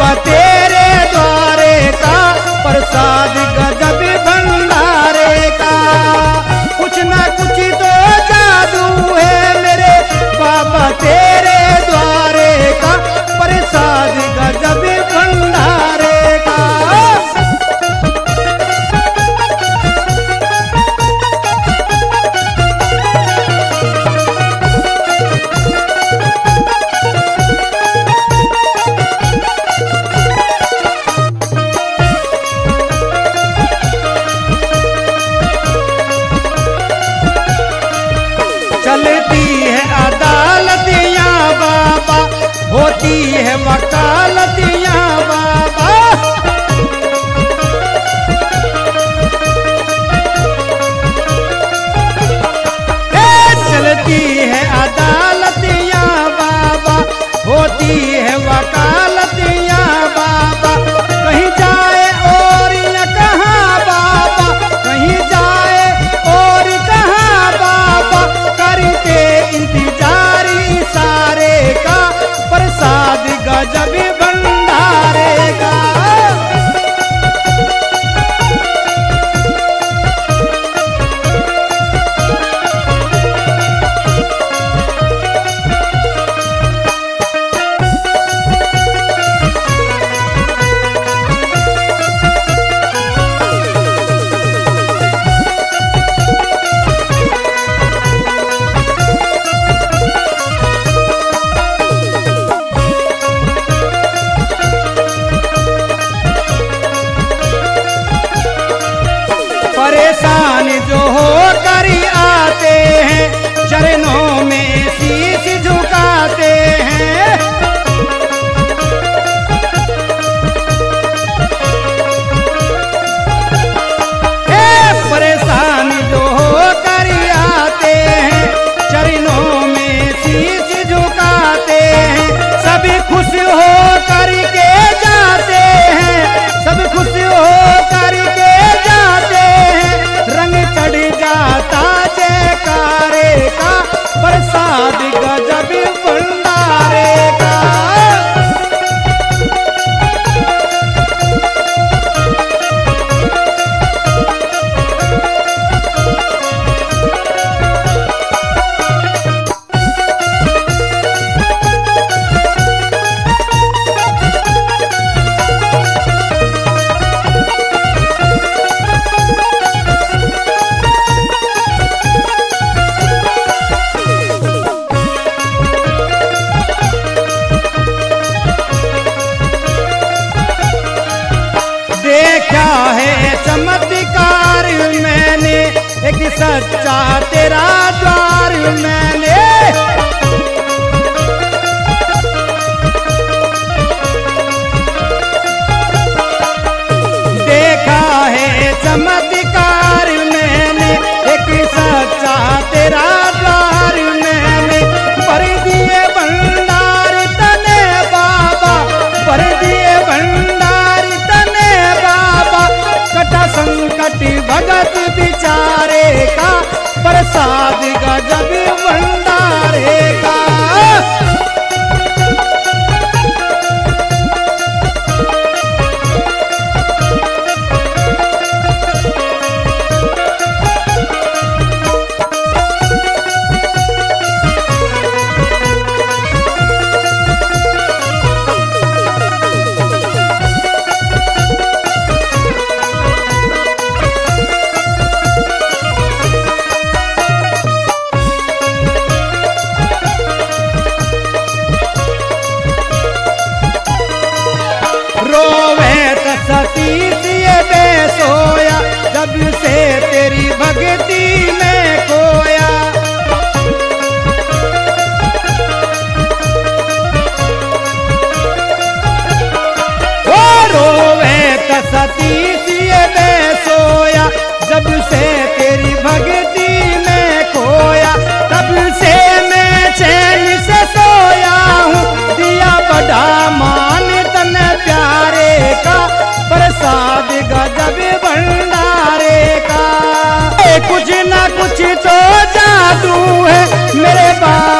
बाबा तेरे द्वारे का, प्रसाद गजब भंडारे का। कुछ ना कुछ तो जादू है मेरे बाबा तेरे द्वारे का, प्रसाद गजब भंडारे का। चलती है अदालतियाँ बाबा, होती है वकालतियाँ बाबा। चलती है अदालतियाँ बाबा, होती है वकालतियाँ बाबा। कहीं जाए और या कहाँ बाबा, कहीं जाए और कहाँ बाबा, करते इंतजार इशारे का, प्रसाद गजब भंडारे का। परेशान जो होकर आते हैं, चरणों में शीश झुकाते हैं। परेशान जो होकर आते हैं, चरणों में शीश झुकाते हैं। सभी खुश हो करके जाते हैं, सब खुश हो करके जाते हैं। रंग चढ़ जाता जयकारे का, प्रसाद गजब भंडारे का। देखा है चमत्कार मैंने, एक सच्चा तेरा द्वार मैंने। देखा है चमत्कार मैंने, एक सच्चा तेरा द्वार मैंने। भर दिए भंडार तने बाबा, भर दिए भंडार तने बाबा। कटा संकट भगत बिचारे का, प्रसाद गजब भंडारे का। सतीश ये बेसोया, जब से तेरी भक्ति में खोया। ओ रोवे तो सतीश ये बेसोया, जब से तेरी भक्ति में खोया। तब से मैं चैन से सोया हूँ, दिया बड़ा मान तन प्यारे का, प्रसाद गजब भंडारे का। कुछ ना कुछ तो जादू है मेरे बाबा